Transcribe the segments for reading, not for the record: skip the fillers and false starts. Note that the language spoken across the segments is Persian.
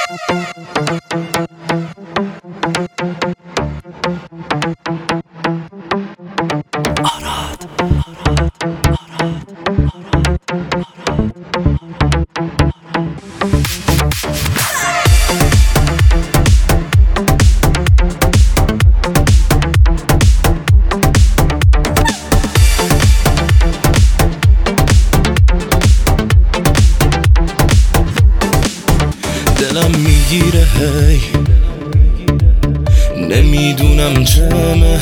دلم میگیره هی نمیدونم چمه،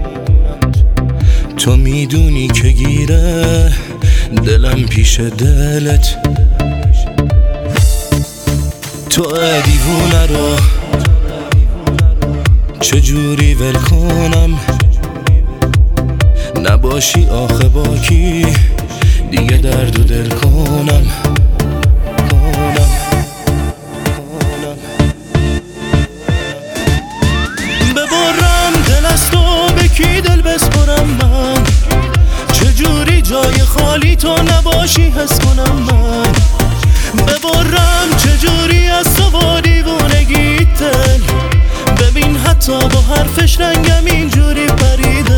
تو میدونی که گیره دلم پیش دلت. تو دیوونه رو چجوری ول کنم، نباشی آخه باکی دیگه درد و دل کنم. ببرم دل از تو به کی دل بسپرم من، چجوری جای خالی تو نباشی حس کنم من. ببرم چجوری از تو با دیوونگی دل، ببین حتی با حرفش رنگم اینجوری پریده.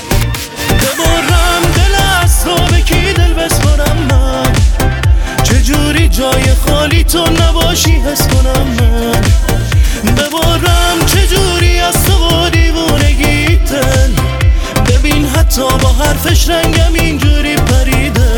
ببرم دل از تو به کی دل بسپرم من، چجوری جای خالی تو نباشی حس کنم من. ببرم چجوری از تو با دیوونگی دل، ببین حتی با حرفش رنگم اینجوری پریده.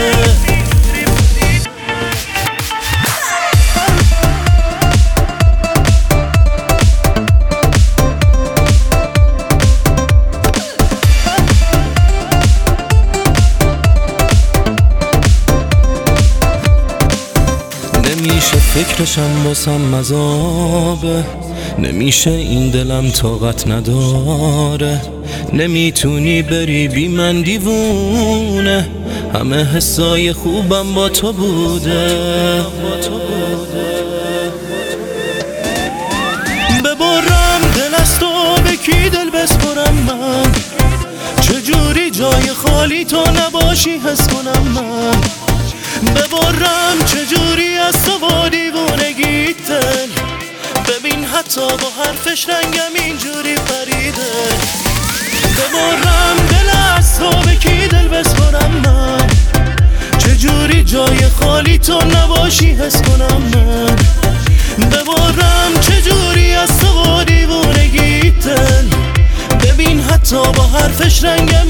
نمیشه فکرشم واسم مذابه، نمیشه این دلم طاقت نداره. نمیتونی بری بی من دیوونه، همه حسای خوبم با تو بوده. ببرم دل از تو به کی دل بسپرم من، چجوری جای خالی تو نباشی حس کنم من. ببرم چجوری از تو با دیوونگی دل، ببین حتی با حرفش رنگم اینجوری پریده. ببرم دل از تو به کی دل بسپرم من، چجوری جای خالی تو نباشی حس کنم من. ببرم چجوری از تو با دیوونگی دل، ببین حتی با حرفش رنگم